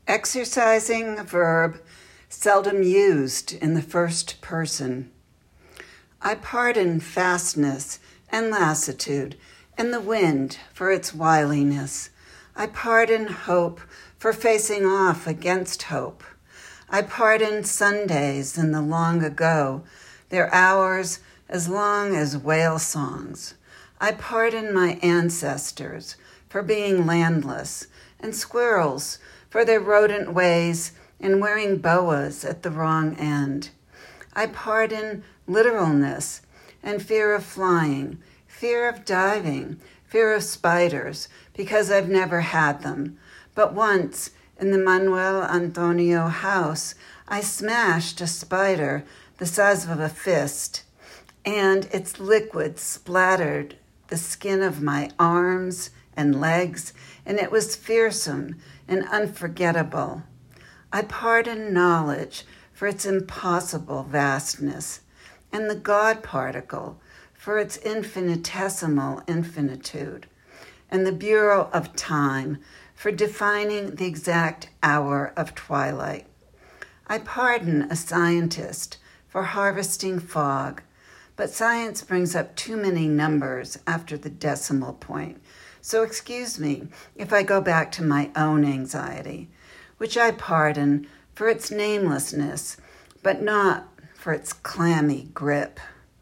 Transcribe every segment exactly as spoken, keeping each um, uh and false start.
Exercising a verb seldom used in the first person. I pardon fastness and lassitude and the wind for its wiliness. I pardon hope for facing off against hope. I pardon Sundays in the long ago, their hours as long as whale songs. I pardon my ancestors for being landless and squirrels for their rodent ways and wearing boas at the wrong end. I pardon literalness and fear of flying, fear of diving, fear of spiders, because I've never had them. But once, in the Manuel Antonio house, I smashed a spider the size of a fist, and its liquid splattered the skin of my arms and legs, and it was fearsome and unforgettable. I pardon knowledge for its impossible vastness, and the God particle for its infinitesimal infinitude, and the Bureau of Time for defining the exact hour of twilight. I pardon a scientist for harvesting fog, but science brings up too many numbers after the decimal point. So excuse me if I go back to my own anxiety, which I pardon for its namelessness, but not for its clammy grip.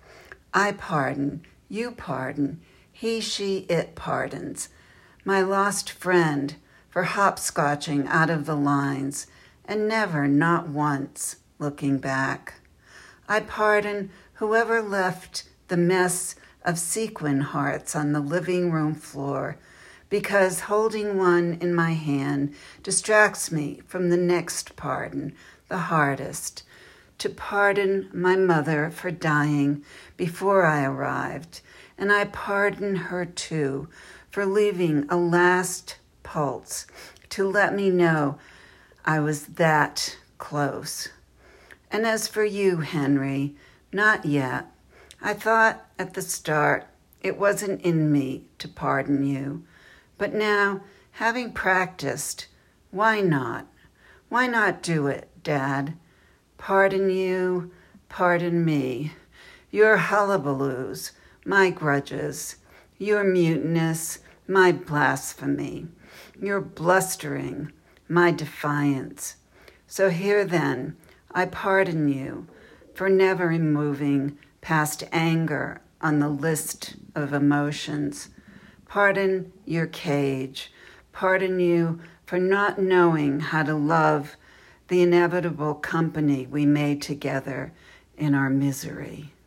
I pardon, you pardon, he, she, it pardons, my lost friend for hopscotching out of the lines and never, not once, looking back. I pardon whoever left the mess of sequin hearts on the living room floor, because holding one in my hand distracts me from the next pardon, the hardest, to pardon my mother for dying before I arrived, and I pardon her too for leaving a last pulse to let me know I was that close. And as for you, Henry, not yet. I thought at the start it wasn't in me to pardon you, but now, having practiced, why not? Why not do it, Dad? Pardon you, pardon me, your hullabaloos, my grudges, your mutinous, my blasphemy, your blustering, my defiance. So here then, I pardon you for never moving past anger on the list of emotions. Pardon your cage. Pardon you for not knowing how to love the inevitable company we made together in our misery.